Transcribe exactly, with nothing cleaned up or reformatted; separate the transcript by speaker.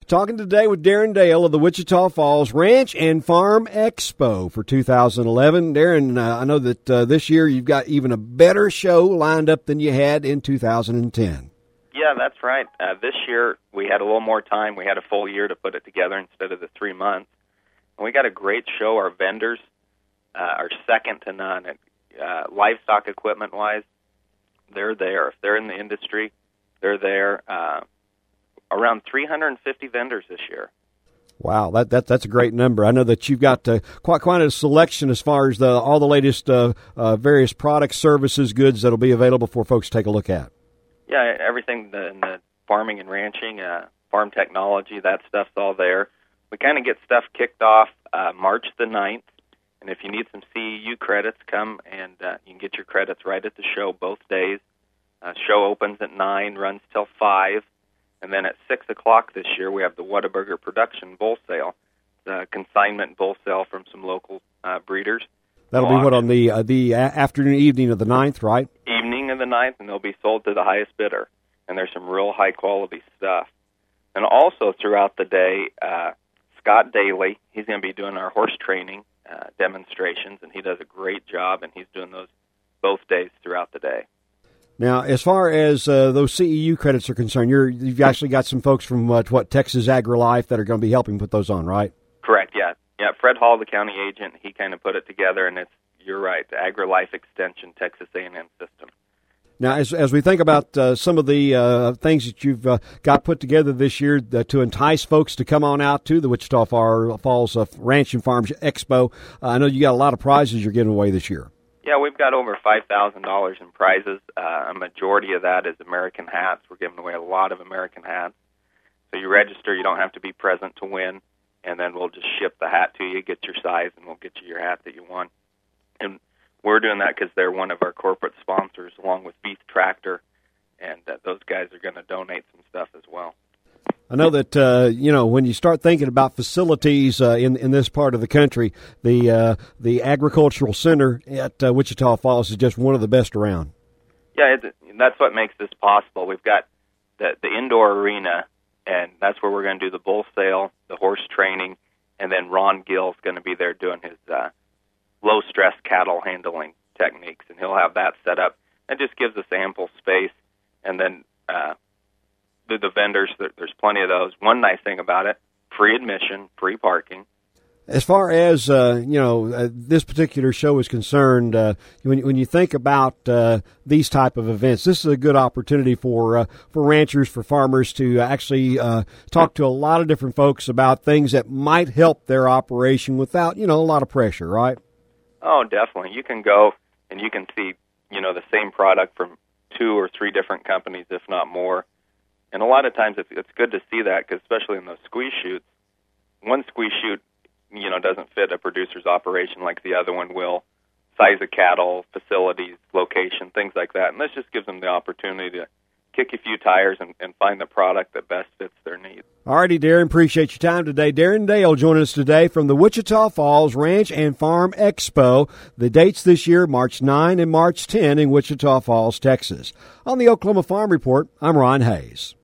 Speaker 1: Talking today with Darren Dale of the Wichita Falls Ranch and Farm Expo for two thousand eleven. Darren, uh, I know that uh, this year you've got even a better show lined up than you had in two thousand ten.
Speaker 2: Yeah, that's right. Uh, this year we had a little more time. We had a full year to put it together instead of the three months. And we got a great show. Our vendors uh, are second to none. Uh, livestock equipment-wise, they're there. If they're in the industry, they're there. Uh, around three hundred fifty vendors this year.
Speaker 1: Wow, that, that that's a great number. I know that you've got uh, quite quite a selection as far as the all the latest uh, uh, various products, services, goods that'll be available for folks to take a look at.
Speaker 2: Yeah, everything in the farming and ranching, uh, farm technology, that stuff's all there. We kind of get stuff kicked off uh, March the ninth, and if you need some C E U credits, come and uh, you can get your credits right at the show both days. Uh, show opens at nine, runs till five. And then at six o'clock this year, we have the Whataburger Production Bull Sale, the consignment bull sale from some local uh, breeders.
Speaker 1: That'll be what, on the uh, the afternoon, evening of the ninth, right?
Speaker 2: Evening of the ninth, and they'll be sold to the highest bidder. And there's some real high-quality stuff. And also throughout the day, uh, Scott Daly, he's going to be doing our horse training uh, demonstrations, and he does a great job, and he's doing those both days throughout the day.
Speaker 1: Now, as far as uh, those C E U credits are concerned, you're, you've actually got some folks from uh, what Texas AgriLife that are going to be helping put those on, right?
Speaker 2: Correct. Yeah, yeah. Fred Hall, the county agent, he kind of put it together, and it's you're right, the AgriLife Extension Texas A and M system.
Speaker 1: Now, as as we think about uh, some of the uh, things that you've uh, got put together this year uh, to entice folks to come on out to the Wichita Falls uh, Ranch and Farm Expo, uh, I know you got a lot of prizes you're giving away this year.
Speaker 2: Yeah, we've got over five thousand dollars in prizes. Uh, a majority of that is American hats. We're giving away a lot of American hats. So you register, you don't have to be present to win, and then we'll just ship the hat to you, get your size, and we'll get you your hat that you want. And we're doing that because they're one of our corporate sponsors, along with Beef Tractor, and uh, those guys are going to donate some stuff as well.
Speaker 1: I know that, uh, you know, when you start thinking about facilities uh, in in this part of the country, the uh, the agricultural center at uh, Wichita Falls is just one of the best around.
Speaker 2: Yeah, it, that's what makes this possible. We've got the, the indoor arena, and that's where we're going to do the bull sale, the horse training, and then Ron Gill's going to be there doing his uh, low-stress cattle handling techniques, and he'll have that set up. That just gives us ample space, and then uh, the, the vendors, there's plenty of those. One nice thing about it, free admission, free parking.
Speaker 1: As far as, uh, you know, uh, this particular show is concerned, uh, when, when you think about uh, these type of events, this is a good opportunity for uh, for ranchers, for farmers to actually uh, talk to a lot of different folks about things that might help their operation without, you know, a lot of pressure, right?
Speaker 2: Oh, definitely. You can go and you can see, you know, the same product from two or three different companies, if not more. And a lot of times it's, it's good to see that, because especially in those squeeze shoots, one squeeze shoot, you know, doesn't fit a producer's operation like the other one will. Size of cattle, facilities, location, things like that. And this just gives them the opportunity to kick a few tires and, and find the product that best fits their needs.
Speaker 1: All righty, Darren, appreciate your time today. Darren Dale joining us today from the Wichita Falls Ranch and Farm Expo. The dates this year, March ninth and March tenth in Wichita Falls, Texas. On the Oklahoma Farm Report, I'm Ron Hayes.